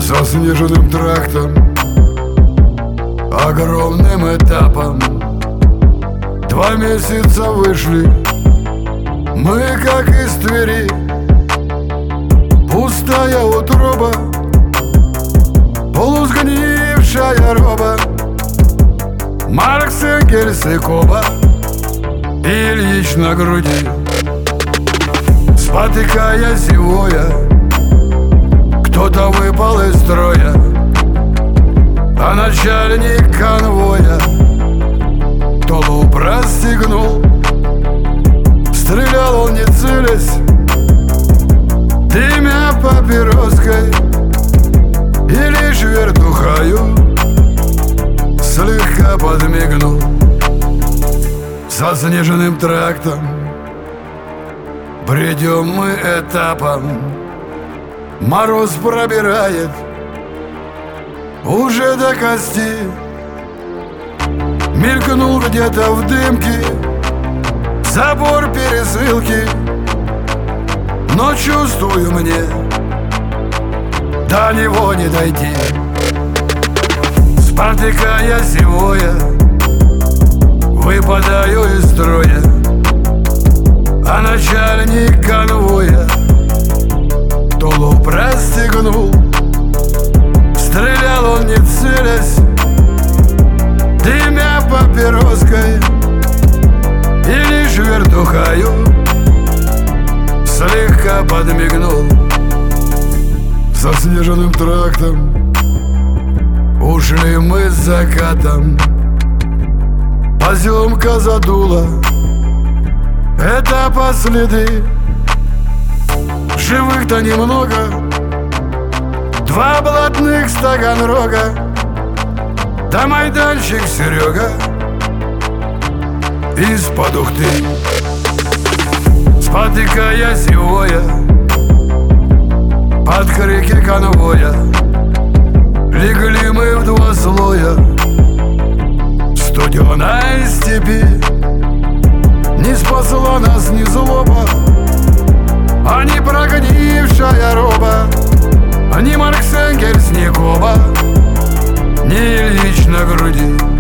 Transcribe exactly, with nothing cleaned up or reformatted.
заснеженным трактом, огромным этапом. Два месяца вышли мы, как из Твери. Пустая утроба, полусгнившая роба, Маркс, Энгельс и Коба, Ильич на груди. Спотыкаясь и воя, кто-то выпал из строя, а начальник конвоя тулуп расстегнул. Стрелял он не целясь, дымя папироской, и лишь вертухаю слегка подмигнул. Заснеженным трактом бредем мы этапом, мороз пробирает уже до кости. Мелькнул где-то в дымке забор пересылки, но чувствую мне до него не дойти. Спотыкаясь и воя, выпадаю из строя, а начальник конвоя тулуп расстегнул. Стрелял он не целясь, дымя папироской, и лишь вертухаю слегка подмигнул. Заснеженным трактом ушли мы с закатом, поземка задула это последы. Живых-то немного, два блатных с Таганрога, да майданчик Серега из-под Ухты. Спотыкаясь и воя, под крики конвоя, легли мы в два слоя в студеной степи. Не спасла нас ни злоба, а ни прогнившая роба, ни Маркс, Энгельс, ни Коба, ни Ильич на груди.